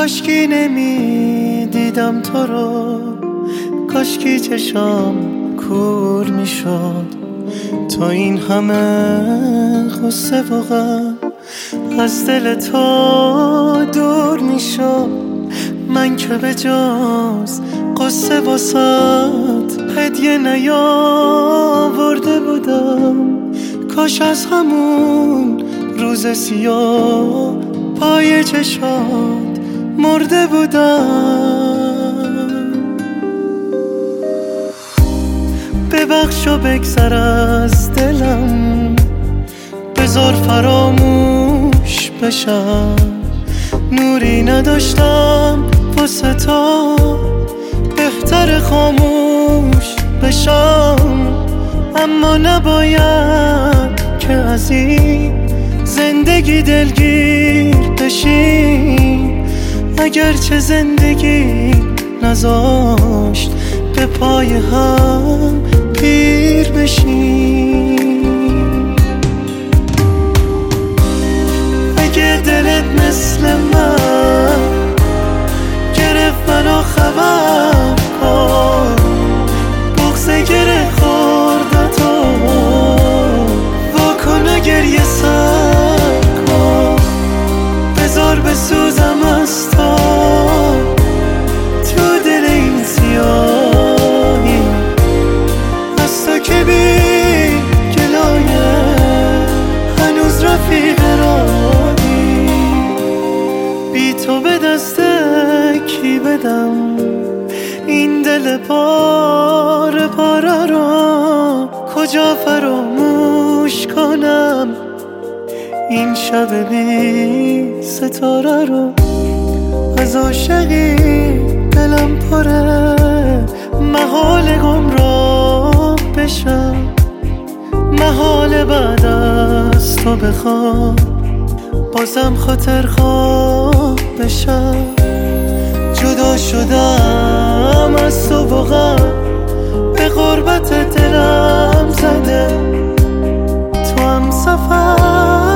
کاشکی نمی دیدم تو رو، کاشکی چشام کور می شد. تا این همه غصه و غم از دل تو دور می شد. من که به جز قصه واسط هدیه نیاورده بودم. کاش از همون روز سیاه پای چشات مرده بودم. ببخش و بگذر از دلم، بذار فراموش بشم. نوری نداشتم واسه تو، بهتر خاموش بشم. اما نباید که از این زندگی دلگیر بشیم. اگرچه زندگی نذاشت به پای هم پیر بشیم. اگه دلت مثل من گرفت منو خبر کن، بغض گره خوردتو واکن و گریه سر کن. بذار بسوزم از تو دل این سیاهی، از تو که بی گلایه هنوز رفیق راهی. بی تو به دست کی بدم این دل پاره پاره رو؟ کجا فراموش کنم این شب بی ستاره رو؟ از عاشقی دلم پره، محال گمراه بشم. محال بعد از تو بخوام بازم خاطر خواه بشم. جدا شدم از تو واقعا، به غربت دلم زده. تو هم سفر